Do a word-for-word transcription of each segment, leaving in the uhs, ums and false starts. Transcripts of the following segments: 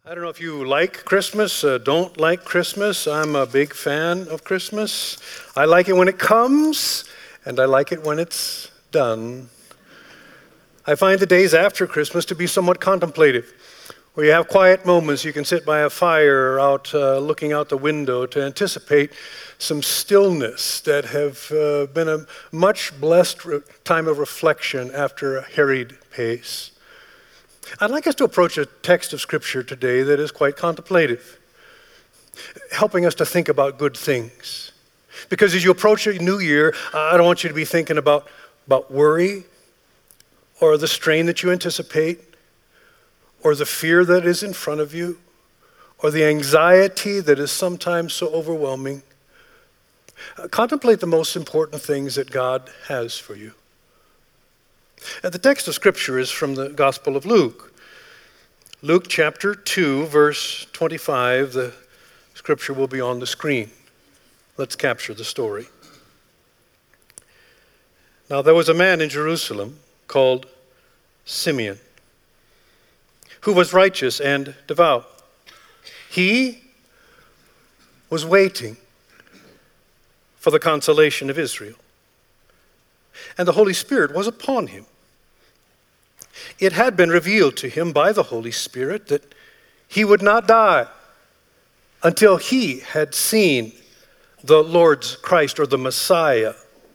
I don't know if you like Christmas, uh, don't like Christmas. I'm a big fan of Christmas. I like it when it comes, and I like it when it's done. I find the days after Christmas to be somewhat contemplative, where you have quiet moments. You can sit by a fire or out uh, looking out the window to anticipate some stillness that have uh, been a much blessed re- time of reflection after a harried pace. I'd like us to approach a text of Scripture today that is quite contemplative, helping us to think about good things. Because as you approach a new year, I don't want you to be thinking about, about worry or the strain that you anticipate or the fear that is in front of you or the anxiety that is sometimes so overwhelming. Uh, contemplate the most important things that God has for you. And the text of Scripture is from the Gospel of Luke. Luke chapter two, verse twenty-five. The Scripture will be on the screen. Let's capture the story. Now there was a man in Jerusalem called Simeon, who was righteous and devout. He was waiting for the consolation of Israel, and the Holy Spirit was upon him. It had been revealed to him by the Holy Spirit that he would not die until he had seen the Lord's Christ, or the Messiah.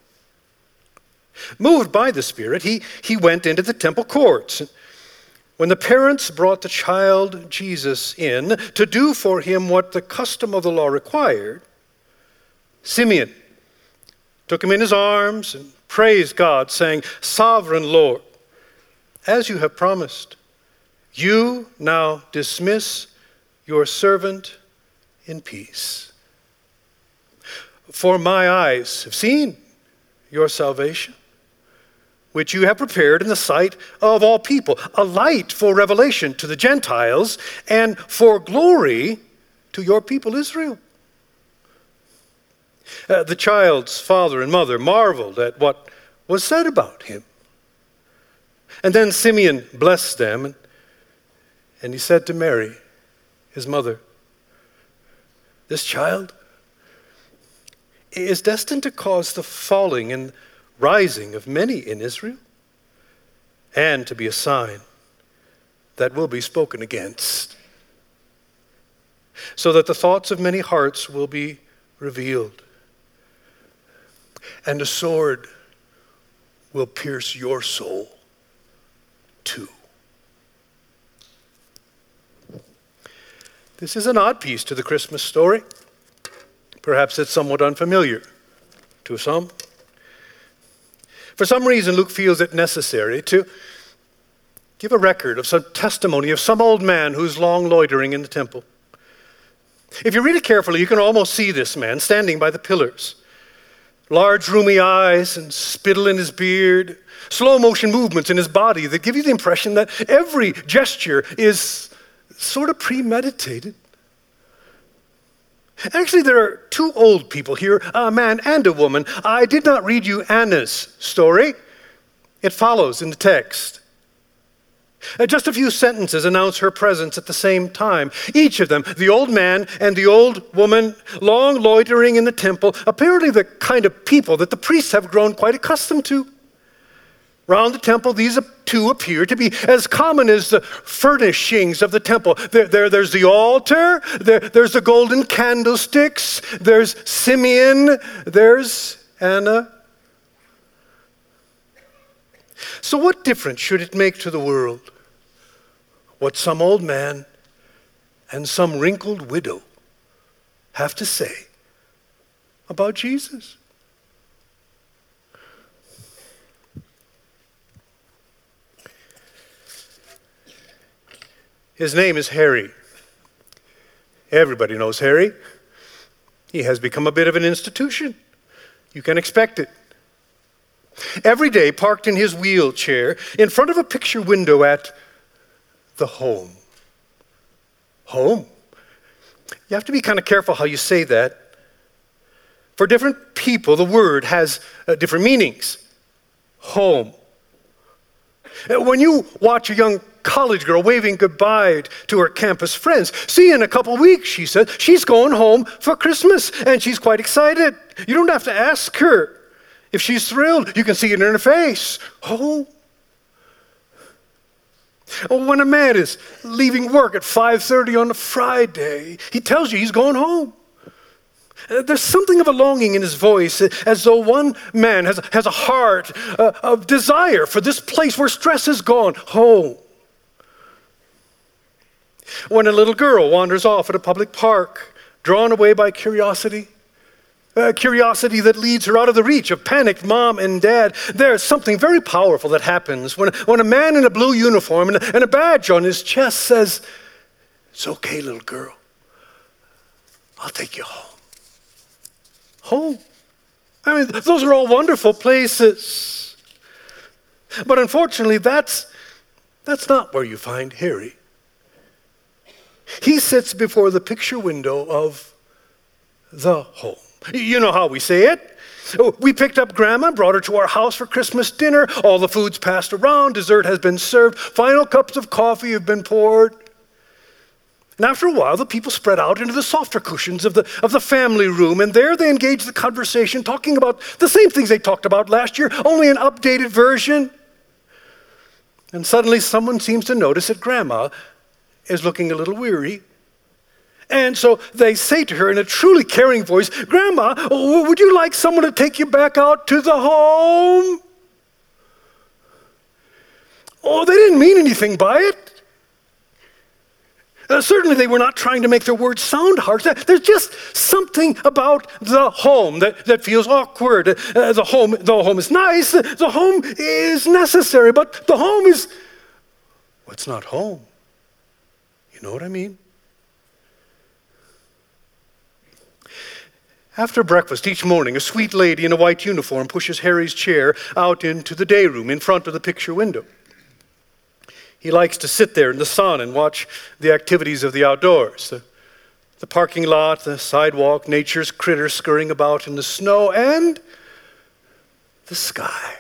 Moved by the Spirit, he, he went into the temple courts. When the parents brought the child Jesus in to do for him what the custom of the law required, Simeon took him in his arms and praised God, saying, "Sovereign Lord, as you have promised, you now dismiss your servant in peace. For my eyes have seen your salvation, which you have prepared in the sight of all people, a light for revelation to the Gentiles and for glory to your people Israel." Uh, the child's father and mother marveled at what was said about him. And then Simeon blessed them, and, and he said to Mary, his mother, "This child is destined to cause the falling and rising of many in Israel, and to be a sign that will be spoken against, so that the thoughts of many hearts will be revealed, and a sword will pierce your soul too." This is an odd piece to the Christmas story. Perhaps it's somewhat unfamiliar to some. For some reason, Luke feels it necessary to give a record of some testimony of some old man who's long loitering in the temple. If you read it carefully, you can almost see this man standing by the pillars. Large, roomy eyes and spittle in his beard, slow motion movements in his body that give you the impression that every gesture is sort of premeditated. Actually, there are two old people here, a man and a woman. I did not read you Anna's story. It follows in the text. Uh, just a few sentences announce her presence at the same time. Each of them, the old man and the old woman, long loitering in the temple, apparently the kind of people that the priests have grown quite accustomed to. Round the temple, these two appear to be as common as the furnishings of the temple. There, there, there's the altar, there, there's the golden candlesticks, there's Simeon, there's Anna. So what difference should it make to the world what some old man and some wrinkled widow have to say about Jesus? His name is Harry. Everybody knows Harry. He has become a bit of an institution. You can expect it. Every day, parked in his wheelchair in front of a picture window at the home. Home? You have to be kind of careful how you say that. For different people, the word has uh, different meanings. Home. When you watch a young college girl waving goodbye to her campus friends. See you in a couple weeks, she said. She's going home for Christmas, and she's quite excited. You don't have to ask her if she's thrilled. You can see it in her face. Oh. Oh, when a man is leaving work at five thirty on a Friday, he tells you he's going home. There's something of a longing in his voice, as though one man has, has a heart uh, of desire for this place where stress is gone, home. When a little girl wanders off at a public park, drawn away by curiosity, uh, curiosity that leads her out of the reach of panicked mom and dad, there's something very powerful that happens when, when a man in a blue uniform and a, and a badge on his chest says, "It's okay, little girl. I'll take you home." Home. I mean, those are all wonderful places. But unfortunately, that's, that's not where you find Harry. He sits before the picture window of the home. You know how we say it. We picked up Grandma, brought her to our house for Christmas dinner. All the food's passed around, dessert has been served, final cups of coffee have been poured. And after a while, the people spread out into the softer cushions of the, of the family room, and there they engaged the conversation, talking about the same things they talked about last year, only an updated version. And suddenly someone seems to notice that Grandma is looking a little weary. And so they say to her in a truly caring voice, "Grandma, would you like someone to take you back out to the home?" Oh, they didn't mean anything by it. Uh, certainly they were not trying to make their words sound harsh. There's just something about the home that, that feels awkward. Uh, the home the home is nice. The, the home is necessary. But the home is, well, it's not home. You know what I mean? After breakfast each morning, a sweet lady in a white uniform pushes Harry's chair out into the day room in front of the picture window. He likes to sit there in the sun and watch the activities of the outdoors. The, the parking lot, the sidewalk, nature's critters scurrying about in the snow, and the sky.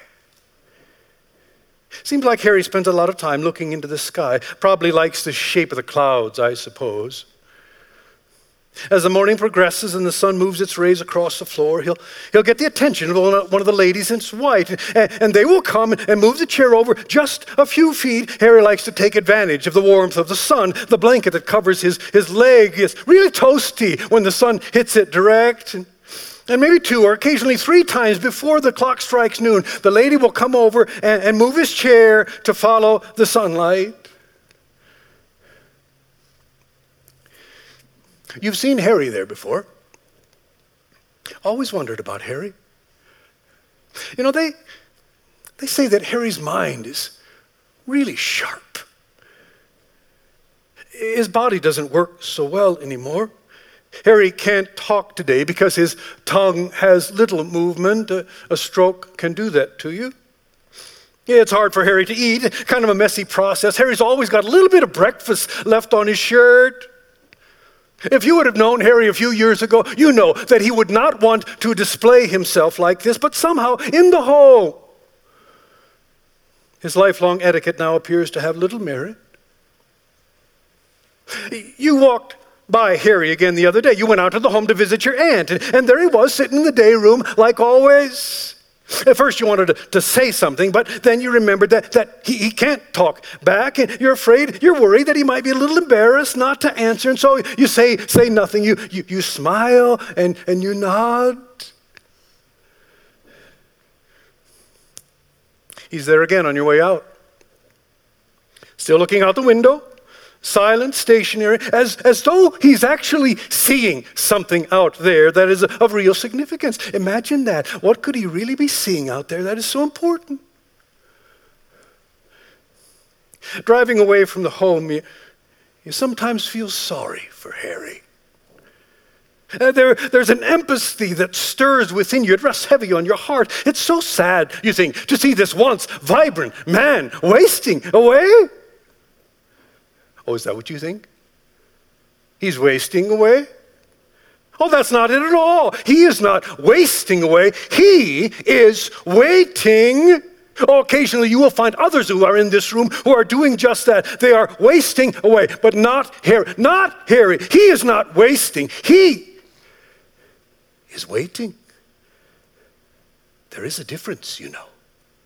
Seems like Harry spends a lot of time looking into the sky. Probably likes the shape of the clouds, I suppose. As the morning progresses and the sun moves its rays across the floor, he'll, he'll get the attention of one of the ladies in white, and, and they will come and move the chair over just a few feet. Harry likes to take advantage of the warmth of the sun. The blanket that covers his, his leg is really toasty when the sun hits it direct. And, and maybe two or occasionally three times before the clock strikes noon, the lady will come over and, and move his chair to follow the sunlight. You've seen Harry there before. Always wondered about Harry. You know, they, they say that Harry's mind is really sharp. His body doesn't work so well anymore. Harry can't talk today because his tongue has little movement. A, a stroke can do that to you. Yeah, it's hard for Harry to eat, kind of a messy process. Harry's always got a little bit of breakfast left on his shirt. If you would have known Harry a few years ago, you know that he would not want to display himself like this, but somehow in the home, his lifelong etiquette now appears to have little merit. You walked by Harry again the other day. You went out to the home to visit your aunt, and, and there he was sitting in the day room like always. At first you wanted to, to say something, but then you remembered that, that he, he can't talk back, and you're afraid, you're worried that he might be a little embarrassed not to answer, and so you say say nothing. You you, you smile and, and you nod. He's there again on your way out. Still looking out the window, silent, stationary, as, as though he's actually seeing something out there that is of real significance. Imagine that. What could he really be seeing out there that is so important? Driving away from the home, you, you sometimes feel sorry for Harry. Uh, there, there's an empathy that stirs within you. It rests heavy on your heart. It's so sad, you think, to see this once vibrant man wasting away. Oh, is that what you think? He's wasting away? Oh, that's not it at all. He is not wasting away. He is waiting Oh, occasionally you will find others who are in this room who are doing just that. They are wasting away, but not Harry. Not Harry. He is not wasting. He is waiting. There is a difference, you know.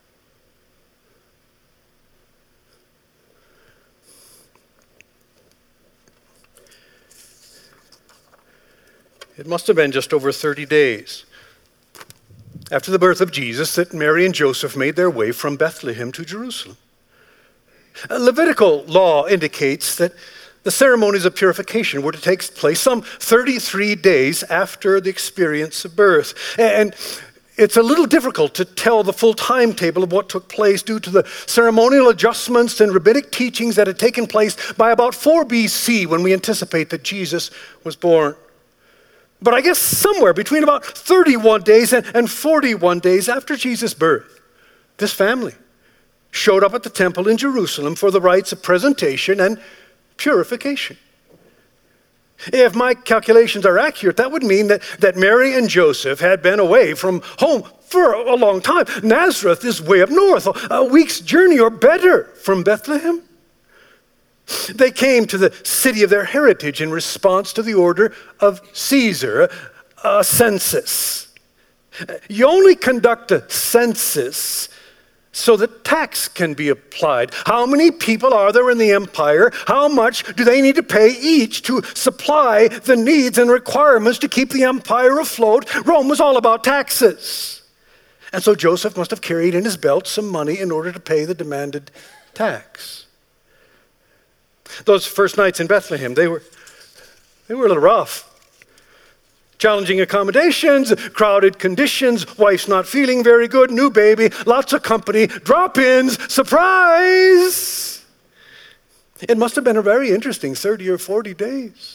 It must have been just over thirty days after the birth of Jesus that Mary and Joseph made their way from Bethlehem to Jerusalem. A Levitical law indicates that the ceremonies of purification were to take place some thirty-three days after the experience of birth. And it's a little difficult to tell the full timetable of what took place due to the ceremonial adjustments and rabbinic teachings that had taken place by about four B C when we anticipate that Jesus was born. But I guess somewhere between about thirty-one days and, and forty-one days after Jesus' birth, this family showed up at the temple in Jerusalem for the rites of presentation and purification. If my calculations are accurate, that would mean that, that Mary and Joseph had been away from home for a long time. Nazareth is way up north, a week's journey or better from Bethlehem. They came to the city of their heritage in response to the order of Caesar, a census. You only conduct a census so that tax can be applied. How many people are there in the empire? How much do they need to pay each to supply the needs and requirements to keep the empire afloat? Rome was all about taxes. And so Joseph must have carried in his belt some money in order to pay the demanded tax. Those first nights in Bethlehem, they were, they were a little rough. Challenging accommodations, crowded conditions, wife's not feeling very good, new baby, lots of company, drop-ins, surprise! It must have been a very interesting thirty or forty days.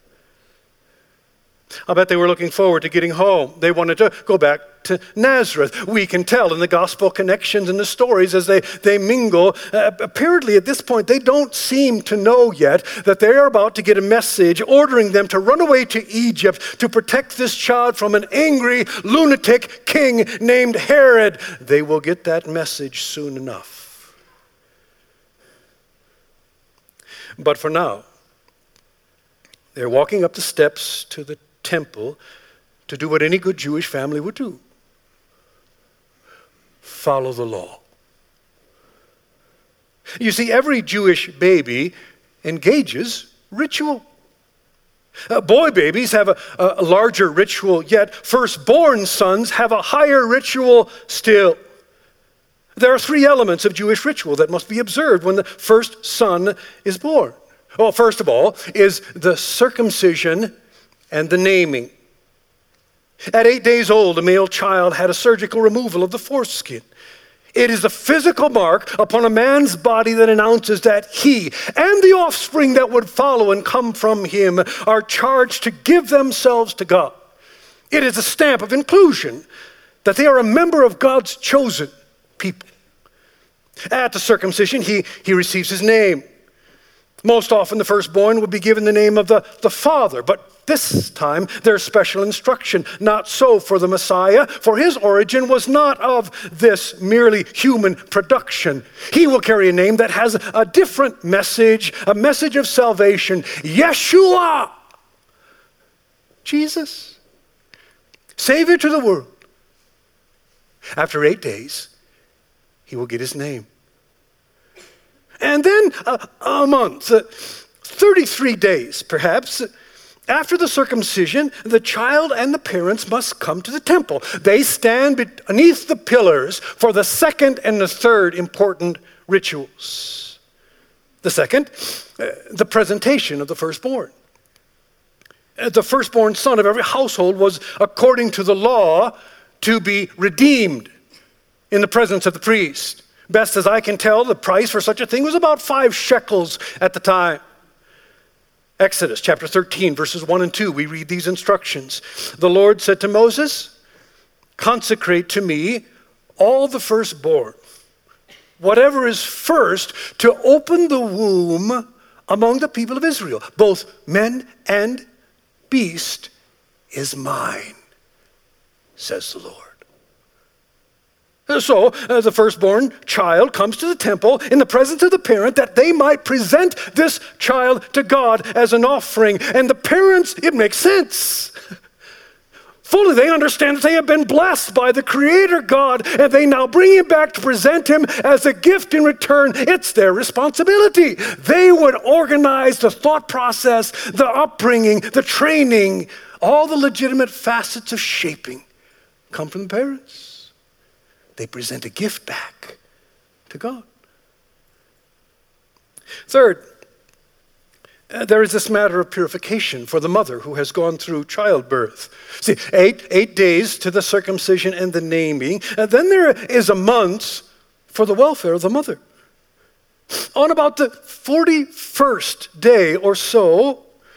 I bet they were looking forward to getting home. They wanted to go back to Nazareth. We can tell in the gospel connections and the stories as they, they mingle. Uh, apparently at this point, they don't seem to know yet that they are about to get a message ordering them to run away to Egypt to protect this child from an angry lunatic king named Herod. They will get that message soon enough. But for now, they're walking up the steps to the temple to do what any good Jewish family would do. Follow the law. You see, every Jewish baby engages ritual. Uh, boy babies have a, a larger ritual, yet firstborn sons have a higher ritual still. There are three elements of Jewish ritual that must be observed when the first son is born. Well, first of all is the circumcision and the naming. At eight days old, a male child had a surgical removal of the foreskin. It is the physical mark upon a man's body that announces that he and the offspring that would follow and come from him are charged to give themselves to God. It is a stamp of inclusion that they are a member of God's chosen people. At the circumcision, he, he receives his name. Most often, the firstborn would be given the name of the, the father, but this time there's special instruction. Not so for the Messiah, for his origin was not of this merely human production. He will carry a name that has a different message, a message of salvation. Yeshua, Jesus, Savior to the world. After eight days, he will get his name. And then a, a month, uh, thirty-three days perhaps, after the circumcision, the child and the parents must come to the temple. They stand beneath the pillars for the second and the third important rituals. The second, uh, the presentation of the firstborn. Uh, the firstborn son of every household was, according to the law, to be redeemed in the presence of the priest. Best as I can tell, the price for such a thing was about five shekels at the time. Exodus chapter thirteen, verses one and two, we read these instructions. The Lord said to Moses, "Consecrate to me all the firstborn, whatever is first to open the womb among the people of Israel, both men and beast is mine, says the Lord." So uh, the firstborn child comes to the temple in the presence of the parent that they might present this child to God as an offering. And the parents, it makes sense. Fully they understand that they have been blessed by the Creator God, and they now bring him back to present him as a gift in return. It's their responsibility. They would organize the thought process, the upbringing, the training, all the legitimate facets of shaping come from the parents. They present a gift back to God. Third, Uh, there is this matter of purification for the mother who has gone through childbirth. See, eight, eight days to the circumcision and the naming, and then there is a month for the welfare of the mother. On about the forty-first day or so,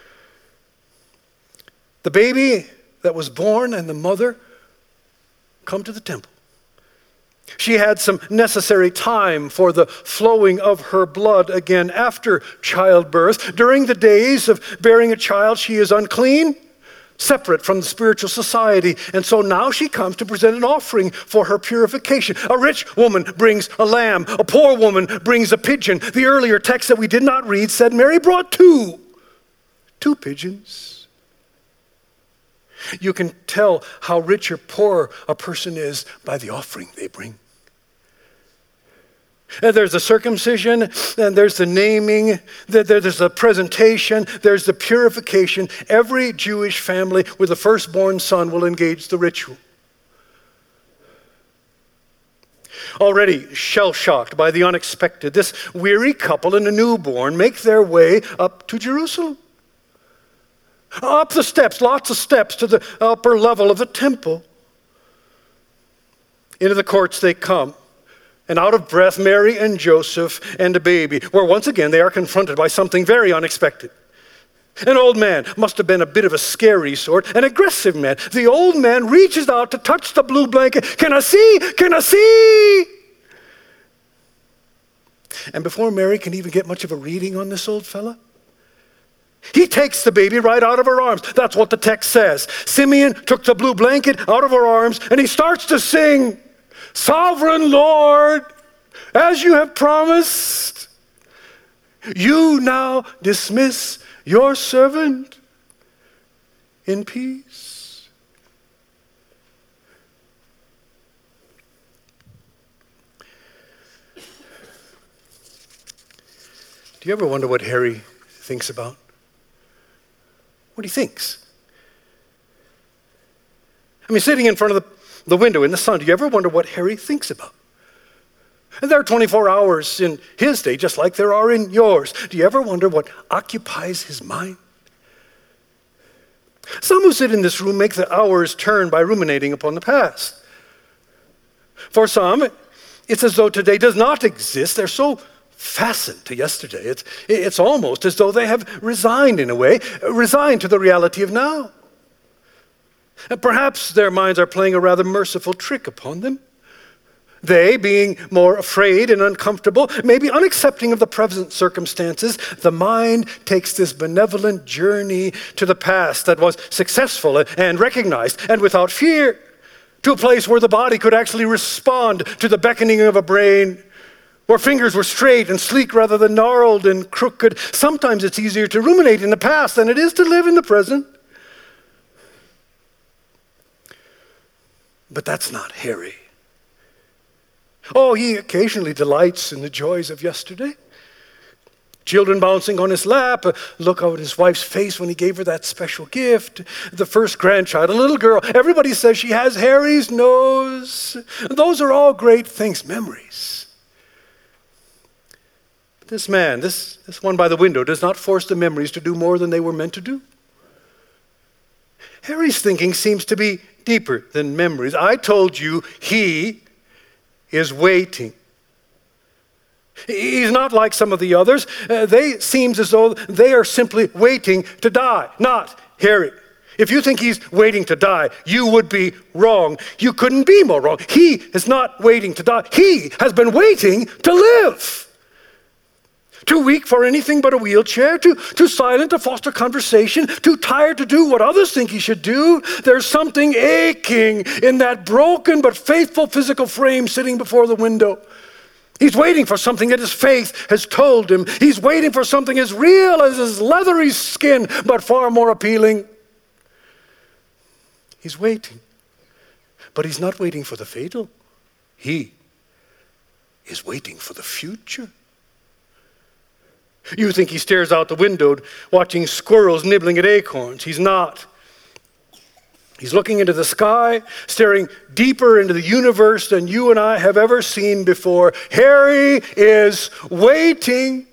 the baby that was born and the mother come to the temple. She had some necessary time for the flowing of her blood again after childbirth. During the days of bearing a child, she is unclean, separate from the spiritual society. And so now she comes to present an offering for her purification. A rich woman brings a lamb. A poor woman brings a pigeon. The earlier text that we did not read said Mary brought two, two pigeons. You can tell how rich or poor a person is by the offering they bring. And there's the circumcision, and there's the naming, there's the presentation, there's the purification. Every Jewish family with a firstborn son will engage the ritual. Already shell-shocked by the unexpected, this weary couple and a newborn make their way up to Jerusalem. Up the steps, lots of steps to the upper level of the temple. Into the courts they come. And out of breath, Mary and Joseph and a baby, where once again they are confronted by something very unexpected. An old man, must have been a bit of a scary sort, an aggressive man. The old man reaches out to touch the blue blanket. Can I see? Can I see? And before Mary can even get much of a reading on this old fella, he takes the baby right out of her arms. That's what the text says. Simeon took the blue blanket out of her arms and he starts to sing, "Sovereign Lord, as you have promised, you now dismiss your servant in peace." Do you ever wonder what Harry thinks about? What he thinks? I mean, sitting in front of the, the window in the sun, do you ever wonder what Harry thinks about? And there are twenty-four hours in his day, just like there are in yours. Do you ever wonder what occupies his mind? Some who sit in this room make the hours turn by ruminating upon the past. For some, it's as though today does not exist. They're so fastened to yesterday. It's, it's almost as though they have resigned in a way, resigned to the reality of now. And perhaps their minds are playing a rather merciful trick upon them. They, being more afraid and uncomfortable, maybe unaccepting of the present circumstances, the mind takes this benevolent journey to the past that was successful and recognized and without fear, to a place where the body could actually respond to the beckoning of a brain, where fingers were straight and sleek rather than gnarled and crooked. Sometimes it's easier to ruminate in the past than it is to live in the present. But that's not Harry. Oh, he occasionally delights in the joys of yesterday. Children bouncing on his lap, a look out at his wife's face when he gave her that special gift, the first grandchild, a little girl. Everybody says she has Harry's nose. Those are all great things, memories. But this man, this, this one by the window, does not force the memories to do more than they were meant to do. Harry's thinking seems to be deeper than memories. I told you he is waiting. He's not like some of the others. Uh, they seems as though they are simply waiting to die, not Harry. If you think he's waiting to die, you would be wrong. You couldn't be more wrong. He is not waiting to die. He has been waiting to live. Too weak for anything but a wheelchair, too, too silent to foster conversation, too tired to do what others think he should do. There's something aching in that broken but faithful physical frame sitting before the window. He's waiting for something that his faith has told him. He's waiting for something as real as his leathery skin, but far more appealing. He's waiting. But he's not waiting for the fatal. He is waiting for the future. You think he stares out the window watching squirrels nibbling at acorns. He's not. He's looking into the sky, staring deeper into the universe than you and I have ever seen before. Harry is waiting.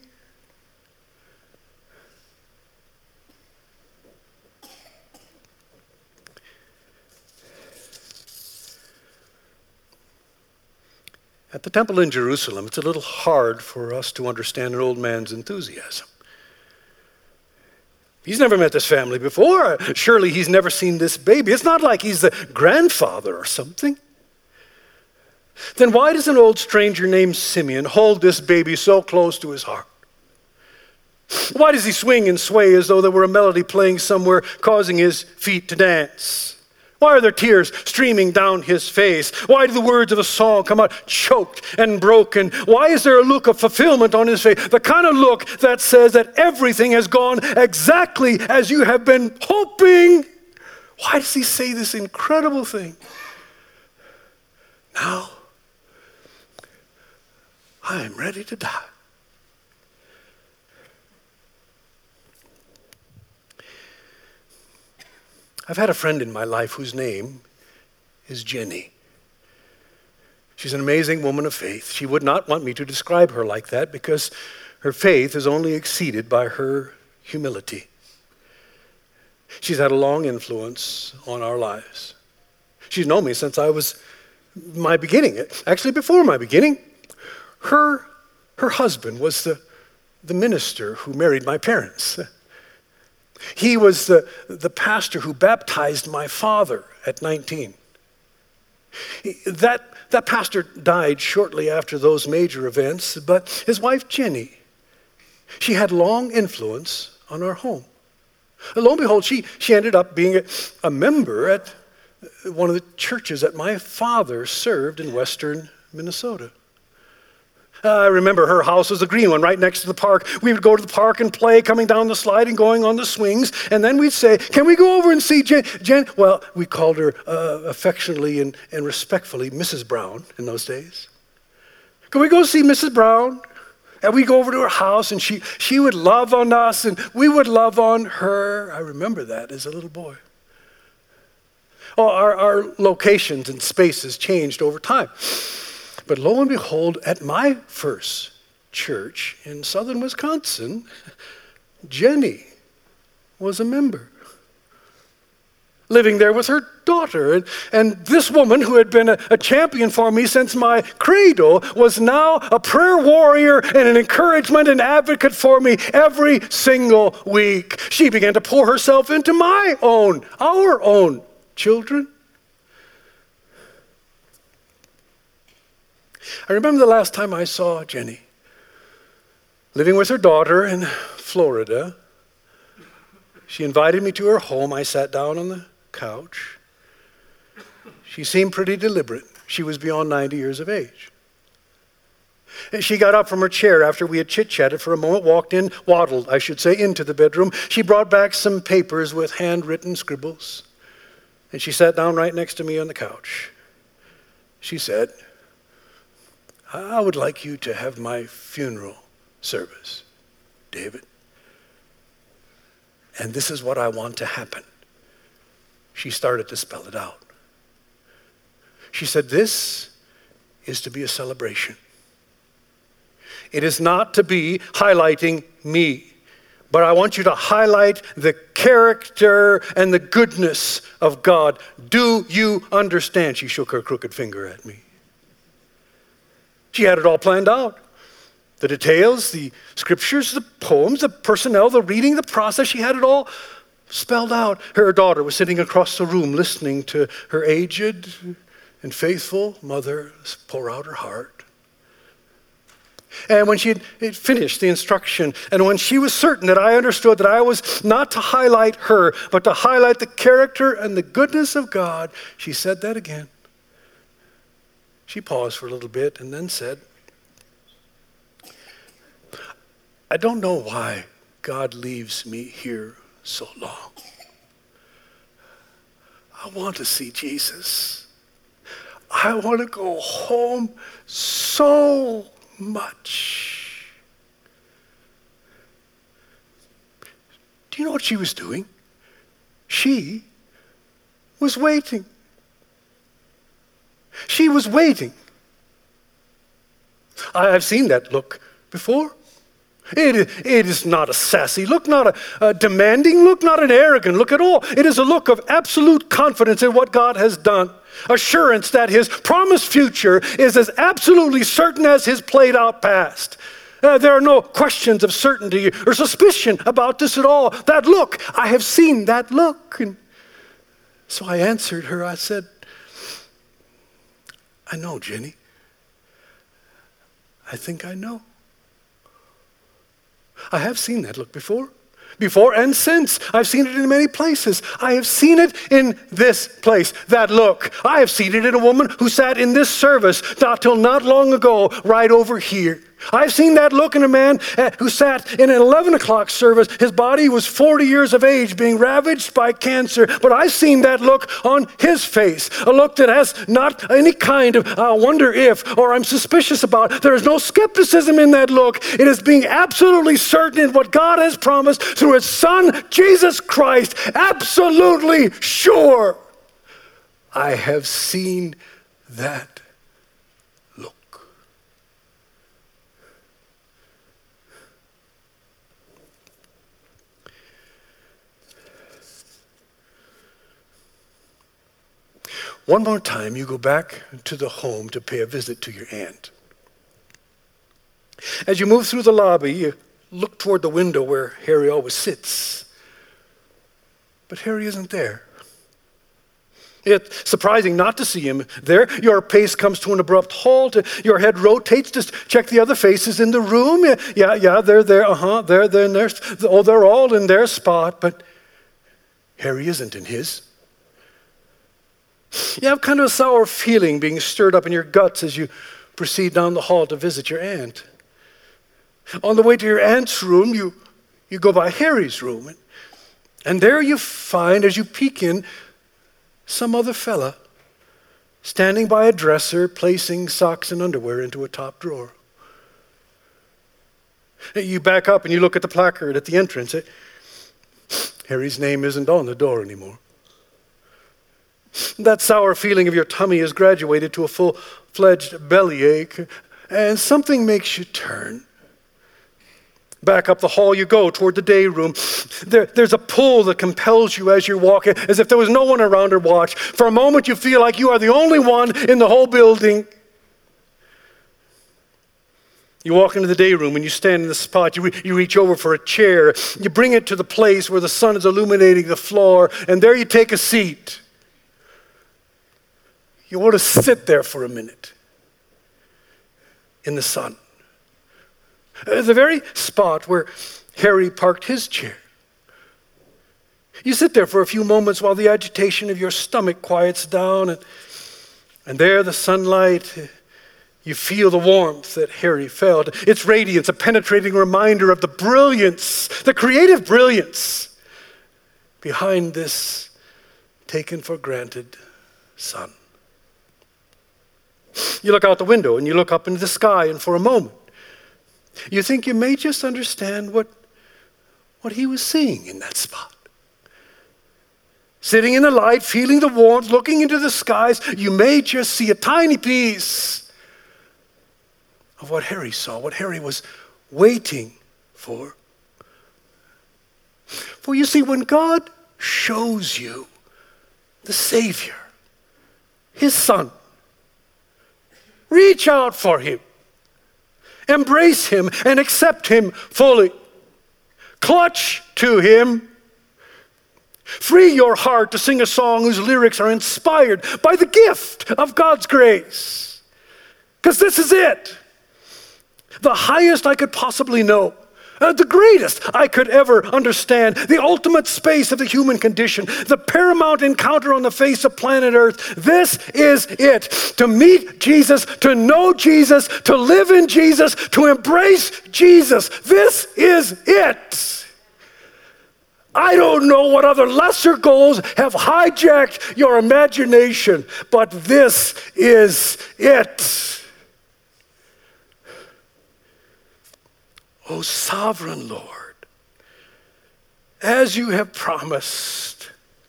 At the temple in Jerusalem, it's a little hard for us to understand an old man's enthusiasm. He's never met this family before. Surely he's never seen this baby. It's not like he's the grandfather or something. Then why does an old stranger named Simeon hold this baby so close to his heart? Why does he swing and sway as though there were a melody playing somewhere, causing his feet to dance? Why are there tears streaming down his face? Why do the words of a song come out choked and broken? Why is there a look of fulfillment on his face? The kind of look that says that everything has gone exactly as you have been hoping. Why does he say this incredible thing? Now, I am ready to die. I've had a friend in my life whose name is Jenny. She's an amazing woman of faith. She would not want me to describe her like that because her faith is only exceeded by her humility. She's had a long influence on our lives. She's known me since I was my beginning. Actually, before my beginning, her, her husband was the, the minister who married my parents. He was the, the pastor who baptized my father at nineteen. He, that, that pastor died shortly after those major events, but his wife, Jenny, she had long influence on our home. And lo and behold, she, she ended up being a, a member at one of the churches that my father served in western Minnesota. Uh, I remember her house was a green one right next to the park. We would go to the park and play, coming down the slide and going on the swings. And then we'd say, can we go over and see Jen? Jen? Well, we called her uh, affectionately and, and respectfully Missus Brown in those days. Can we go see Missus Brown? And we'd go over to her house and she, she would love on us and we would love on her. I remember that as a little boy. Oh, our, our locations and spaces changed over time. But lo and behold, at my first church in southern Wisconsin, Jenny was a member, living there with her daughter. And, and this woman, who had been a, a champion for me since my cradle, was now a prayer warrior and an encouragement and advocate for me every single week. She began to pour herself into my own, our own children. I remember the last time I saw Jenny, living with her daughter in Florida. She invited me to her home. I sat down on the couch. She seemed pretty deliberate. She was beyond ninety years of age. And she got up from her chair after we had chit-chatted for a moment, walked in, waddled, I should say, into the bedroom. She brought back some papers with handwritten scribbles, and she sat down right next to me on the couch. She said, I would like you to have my funeral service, David. And this is what I want to happen. She started to spell it out. She said, this is to be a celebration. It is not to be highlighting me, but I want you to highlight the character and the goodness of God. Do you understand? She shook her crooked finger at me. She had it all planned out. The details, the scriptures, the poems, the personnel, the reading, the process. She had it all spelled out. Her daughter was sitting across the room listening to her aged and faithful mother pour out her heart. And when she had finished the instruction, and when she was certain that I understood that I was not to highlight her, but to highlight the character and the goodness of God, she said that again. She paused for a little bit and then said, I don't know why God leaves me here so long. I want to see Jesus. I want to go home so much. Do you know what she was doing? She was waiting. She was waiting. I have seen that look before. It, it is not a sassy look, not a, a demanding look, not an arrogant look at all. It is a look of absolute confidence in what God has done. Assurance that his promised future is as absolutely certain as his played out past. Uh, there are no questions of certainty or suspicion about this at all. That look, I have seen that look. And so I answered her, I said, I know, Jenny. I think I know. I have seen that look before. Before and since. I've seen it in many places. I have seen it in this place, that look. I have seen it in a woman who sat in this service not till not long ago, right over here. I've seen that look in a man who sat in an eleven o'clock service. His body was forty years of age, being ravaged by cancer. But I've seen that look on his face, a look that has not any kind of uh, wonder if or I'm suspicious about. There is no skepticism in that look. It is being absolutely certain in what God has promised through his Son, Jesus Christ. Absolutely sure. I have seen that. One more time, you go back to the home to pay a visit to your aunt. As you move through the lobby, you look toward the window where Harry always sits. But Harry isn't there. It's surprising not to see him there. Your pace comes to an abrupt halt. Your head rotates to check the other faces in the room. Yeah, yeah, yeah they're there. Uh-huh, they're there. And they're, oh, they're all in their spot. But Harry isn't in his. You have kind of a sour feeling being stirred up in your guts as you proceed down the hall to visit your aunt. On the way to your aunt's room, you, you go by Harry's room. And, and there you find, as you peek in, some other fella standing by a dresser, placing socks and underwear into a top drawer. You back up and you look at the placard at the entrance. It, Harry's name isn't on the door anymore. That sour feeling of your tummy has graduated to a full-fledged bellyache, and something makes you turn. Back up the hall you go toward the day room. There, there's a pull that compels you as you're walking, as if there was no one around to watch. For a moment you feel like you are the only one in the whole building. You walk into the day room and you stand in the spot. You, re- you reach over for a chair. You bring it to the place where the sun is illuminating the floor, and there you take a seat. You want to sit there for a minute in the sun. The very spot where Harry parked his chair. You sit there for a few moments while the agitation of your stomach quiets down, and, and there the sunlight, you feel the warmth that Harry felt. Its radiance, a penetrating reminder of the brilliance, the creative brilliance behind this taken for granted sun. You look out the window and you look up into the sky, and for a moment, you think you may just understand what, what he was seeing in that spot. Sitting in the light, feeling the warmth, looking into the skies, you may just see a tiny piece of what Harry saw, what Harry was waiting for. For you see, when God shows you the Savior, his Son, reach out for him. Embrace him and accept him fully. Clutch to him. Free your heart to sing a song whose lyrics are inspired by the gift of God's grace. Because this is it. the highest I could possibly know, uh, the greatest I could ever understand, the ultimate space of the human condition, the paramount encounter on the face of planet Earth. This is it. To meet Jesus, to know Jesus, to live in Jesus, to embrace Jesus. This is it. I don't know what other lesser goals have hijacked your imagination, but this is it. O sovereign Lord, as you have promised,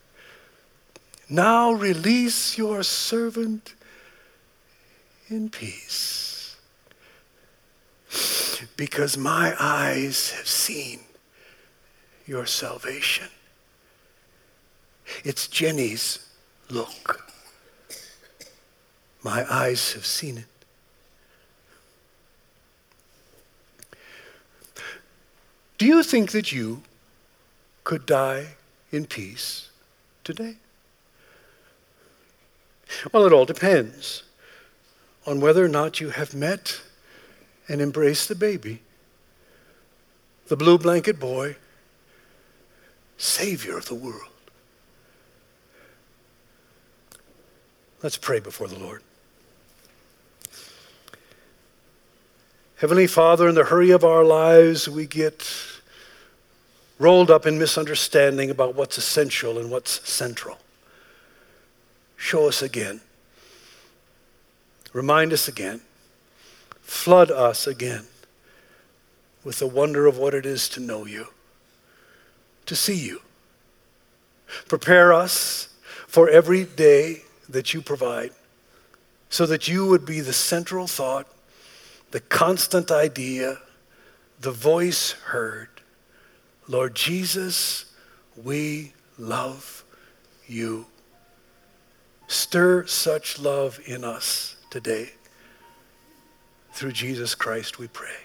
now release your servant in peace, because my eyes have seen your salvation. It's Jenny's look. My eyes have seen it. Do you think that you could die in peace today? Well, it all depends on whether or not you have met and embraced the baby, the blue blanket boy, Savior of the world. Let's pray before the Lord. Heavenly Father, in the hurry of our lives, we get rolled up in misunderstanding about what's essential and what's central. Show us again. Remind us again. Flood us again with the wonder of what it is to know you, to see you. Prepare us for every day that you provide, so that you would be the central thought, the constant idea, the voice heard. Lord Jesus, we love you. Stir such love in us today. Through Jesus Christ we pray.